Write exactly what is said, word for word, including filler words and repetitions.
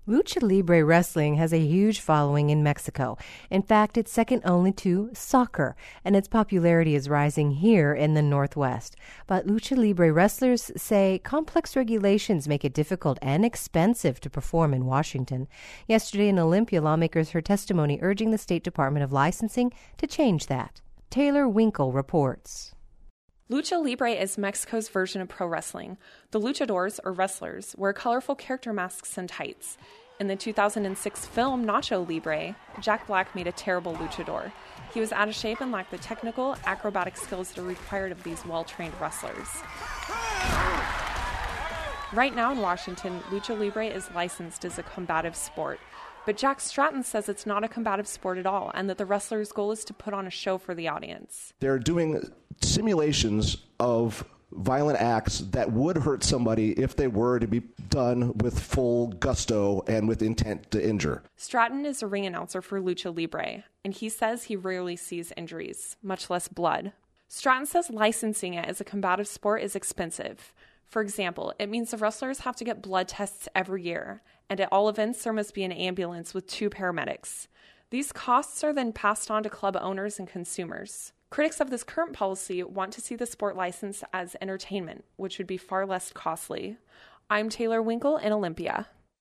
Lucha Libre Wrestling has a huge following in Mexico. In fact, it's second only to soccer, and its popularity is rising here in the Northwest. But Lucha Libre wrestlers say complex regulations make it difficult and expensive to perform in Washington. Yesterday in Olympia, lawmakers heard testimony urging the State Department of Licensing to change that. Taylor Winkle reports. Lucha Libre is Mexico's version of pro wrestling. The luchadors, or wrestlers, wear colorful character masks and tights. In the two thousand six film Nacho Libre, Jack Black made a terrible luchador. He was out of shape and lacked the technical, acrobatic skills that are required of these well-trained wrestlers. Right now in Washington, Lucha Libre is licensed as a combative sport. But Jack Stratton says it's not a combative sport at all, and that the wrestler's goal is to put on a show for the audience. They're doing simulations of violent acts that would hurt somebody if they were to be done with full gusto and with intent to injure. Stratton is a ring announcer for Lucha Libre, and he says he rarely sees injuries, much less blood. Stratton says licensing it as a combative sport is expensive. For example, it means the wrestlers have to get blood tests every year, and at all events there must be an ambulance with two paramedics. These costs are then passed on to club owners and consumers. Critics of this current policy want to see the sport licensed as entertainment, which would be far less costly. I'm Taylor Winkle in Olympia.